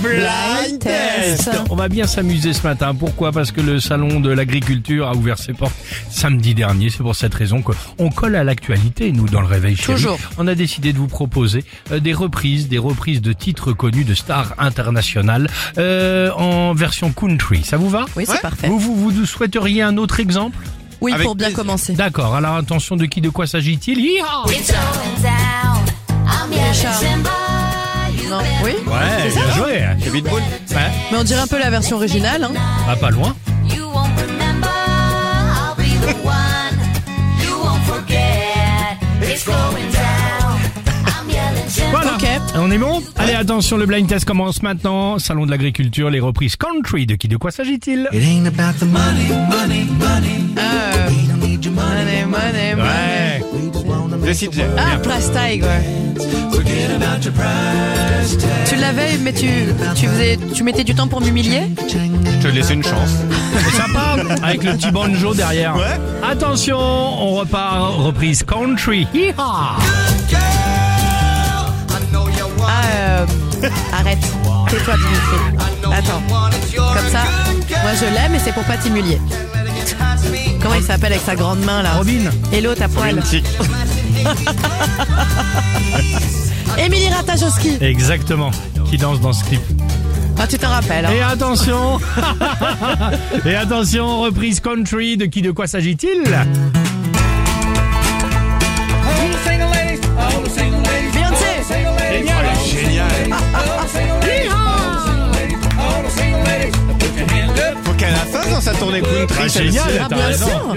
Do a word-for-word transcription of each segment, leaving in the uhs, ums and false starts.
Blind Test. On va bien s'amuser ce matin. Pourquoi ? Parce que le salon de l'agriculture a ouvert ses portes samedi dernier. C'est pour cette raison qu'on colle à l'actualité, nous, dans le Réveil Chéri. Toujours. On a décidé de vous proposer euh, des reprises, des reprises de titres connus de stars internationales euh, en version country. Ça vous va ? Oui, c'est Ouais. parfait. Vous, vous, vous souhaiteriez un autre exemple ? Oui, Avec pour bien plaisir. commencer. D'accord. Alors attention, de qui, de quoi s'agit-il ? Hi-ha ! Non, oui. Ouais, bien joué. C'est Pitbull. Ouais, Mais on dirait un peu la version originale, hein. bah, pas loin. Voilà. Ok. On est bon ? Allez, attention, le blind test commence maintenant. Salon de l'agriculture, les reprises country. De qui, de quoi s'agit-il ? It ain't about the money, money, money. Euh, We don't need your money. money, money, money. Ouais. We just wanna Je make cite. it work. Ah, Price Tiger. Forget about your price tag. Tu l'avais, mais tu, tu faisais, tu mettais du temps pour m'humilier. Je te laisse une chance. C'est sympa, avec le petit banjo derrière. Ouais. Attention, on repart. Reprise country. Hi-ha ! Ah, euh, arrête. Tais-toi, Dimitri. Attends. Comme ça, moi je l'aime et c'est pour pas t'humilier. Comment il s'appelle avec sa grande main là ? Robin. Et l'autre à poil. Romantique. Émilie Ratajkowski. Exactement. Qui danse dans ce clip. Ah, tu te rappelles, hein. Et attention Et attention, reprise country. De qui, de quoi s'agit-il ? Beyoncé. Génial. Faut qu'elle la fasse dans sa tournée country. Ah, celle-ci. génial. Ah, T'as bien raison. sûr.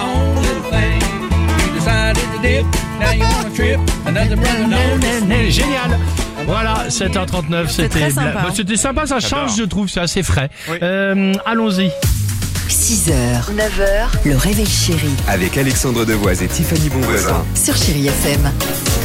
Génial. Voilà, sept heures trente-neuf, C'est c'était très sympa, bla- hein. bah, c'était sympa, ça change, J'adore. je trouve, c'est assez frais. Oui. Euh, allons-y. six heures, neuf heures, le réveil chéri Avec Alexandre Devoise et Tiffany Bonvoisin. sur Chéri F M.